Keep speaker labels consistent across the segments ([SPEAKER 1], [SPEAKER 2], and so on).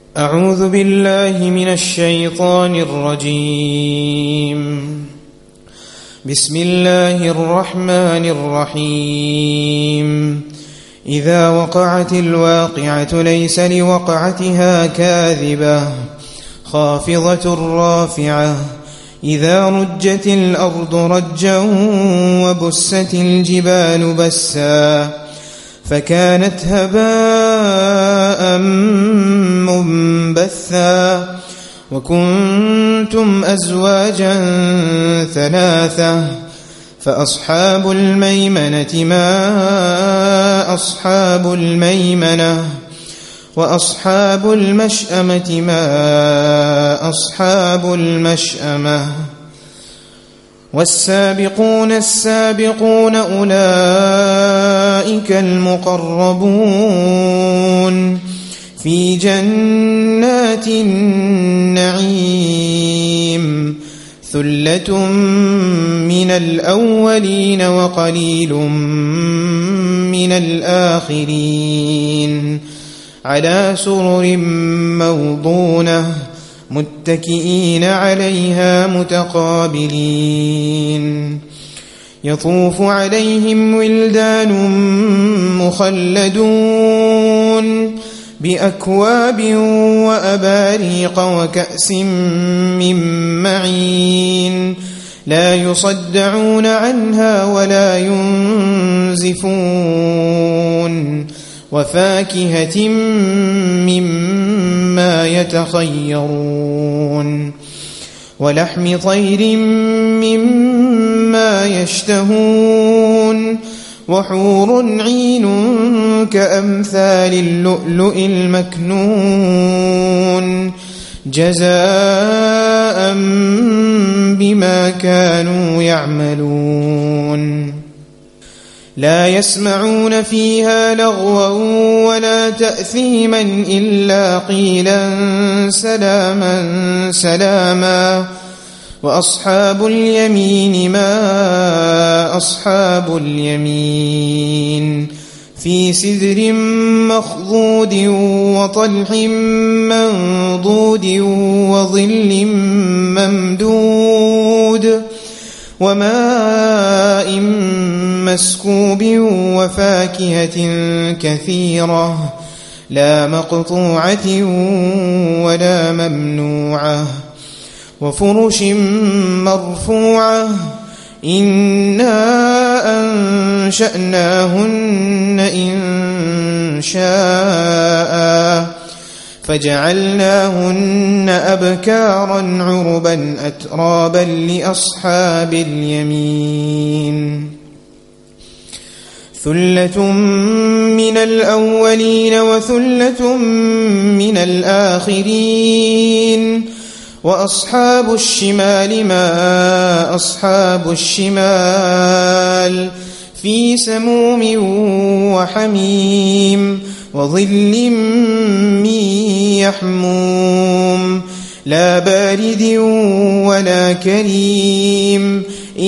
[SPEAKER 1] أعوذ بالله من الشيطان الرجيم. بسم الله الرحمن الرحيم. إذا وقعت الواقعة ليس لوقعتها كاذبة خافضة رافعة إذا رجت الأرض رجا وبست الجبال بسا فكانت هباء منبثا وكنتم أزواجا ثلاثة فأصحاب الميمنة ما أصحاب الميمنة وأصحاب المشأمة ما أصحاب المشأمة والسابقون السابقون أولئك المقربون في جنات النعيم ثلة من الأولين وقليل من الآخرين على سرر موضونة متكئين عليها متقابلين يطوف عليهم ولدان مخلدون بأكواب وأباريق وكأس من معين لا يصدعون عنها ولا ينزفون وفاكهة مما يتخيرون ولحم طير مما يشتهون وحور عين كأمثال اللؤلؤ المكنون جزاء بما كانوا يعملون لا يسمعون فيها لغوا ولا تأثيما إلا قيلا سلاما سلاما وأصحاب اليمين ما أصحاب اليمين في سدر مخضود وطلح منضود وظل ممدود وماء مسكوب وفاكهة كثيرة لا مقطوعة ولا ممنوعة وفرش مرفوعة إنا أنشأناهن إن شاء فجعلناهن أبكارا عربا أترابا لأصحاب اليمين ثلة من الأولين وثلة من الآخرين وأصحاب الشمال ما أصحاب الشمال في سموم وحميم وظل من يحموم لا بارد ولا كريم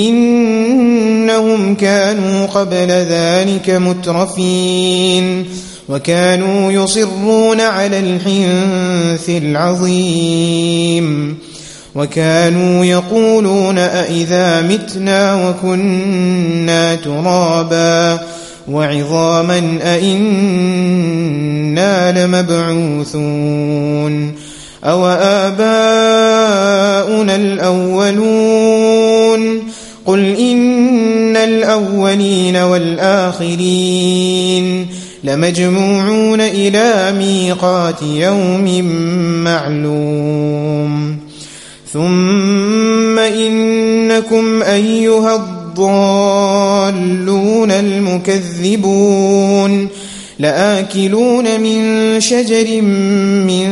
[SPEAKER 1] إنهم كانوا قبل ذلك مترفين وكانوا يصرون على الحنث العظيم وكانوا يقولون أئذا متنا وكنا ترابا وعظاما أئنا لمبعوثون أو آباؤنا الأولون قل إن الأولين والآخرين لمجموعون إلى ميقات يوم معلوم ثم إنكم أيها الضالون المكذبون لآكلون من شجر من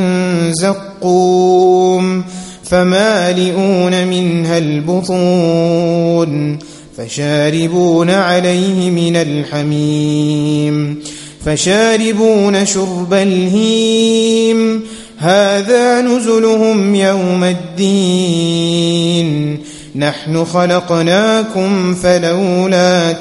[SPEAKER 1] زقوم فمالئون منها البطون فشاربون عليه من الحميم فشاربون شرب الهيم هذا نزلهم يوم الدين نحن خلقناكم فلولا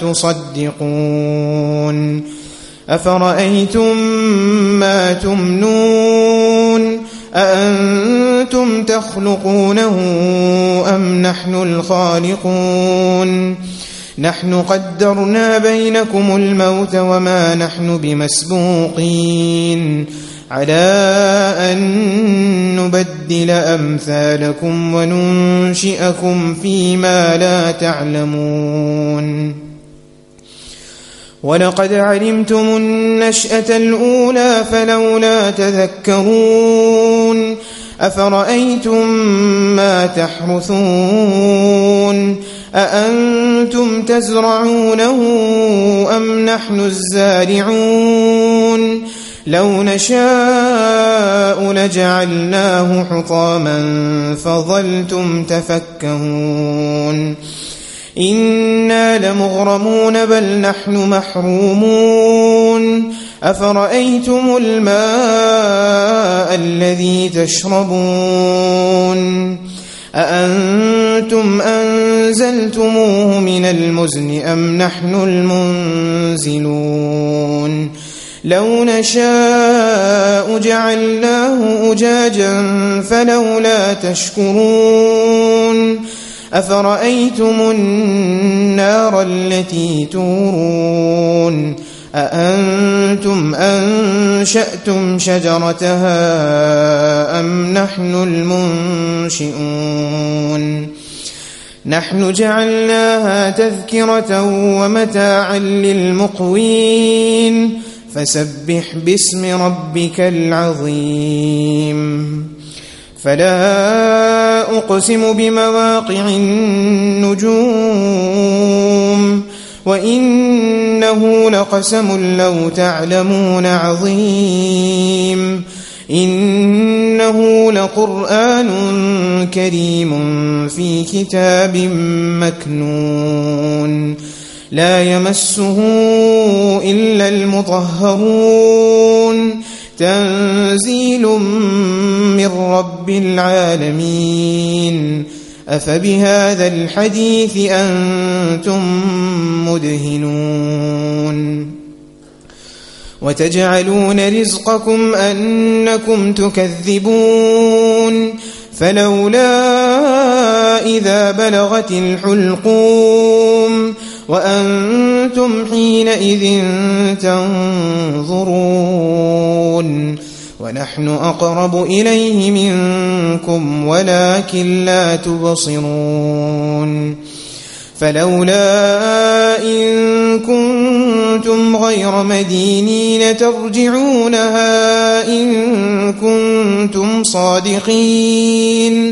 [SPEAKER 1] تصدقون أفرأيتم ما تمنون أأنتم تخلقونه أم نحن الخالقون نحن قدرنا بينكم الموت وما نحن بمسبوقين على أن نبدل أمثالكم وننشئكم فيما لا تعلمون ولقد علمتم النشأة الأولى فلولا تذكرون أفرأيتم ما تحرثون أأنتم تزرعونه أم نحن الزارعون لو نشاء لجعلناه حطاما فظلتم تفكهون إنا لمغرمون بل نحن محرومون أفرأيتم الماء الذي تشربون أأنتم أنزلتموه من المزن أم نحن المنزلون لو نشاء جعلناه أجاجا فلولا تشكرون أفرأيتم النار التي تورون أأنتم أنشأتم شجرتها أم نحن المنشئون نحن جعلناها تذكرة ومتاعا للمقوين فسبح باسم ربك العظيم فلا أقسم بمواقع النجوم وإنه لقسم لو تعلمون عظيم إنه لقرآن كريم في كتاب مكنون لا يمسه إلا المطهرون تنزيل من رب العالمين أفبهذا الحديث أنتم مدهنون وتجعلون رزقكم أنكم تكذبون فلولا إذا بلغت الحلقوم وأنتم حينئذ تنظرون ونحن أقرب إليه منكم ولكن لا تبصرون فلولا إن كنتم غير مدينين ترجعونها إن كنتم صادقين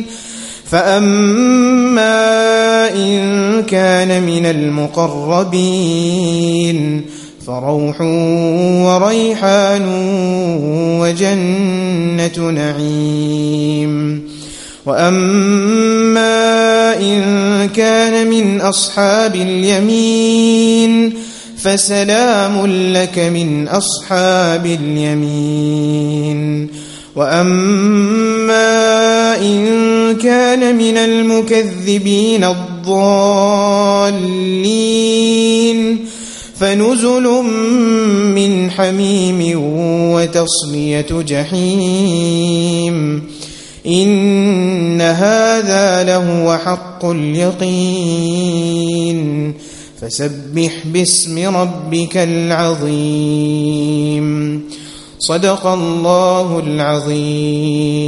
[SPEAKER 1] فأما إن كان من المقربين فروح وريحان وجنة نعيم وأما إن كان من أصحاب اليمين فسلام لك من أصحاب اليمين وأما إن كان من المكذبين الضالين فنزل من حميم وتصلية جحيم إن هذا لهو حق اليقين فسبح باسم ربك العظيم صدق الله العظيم.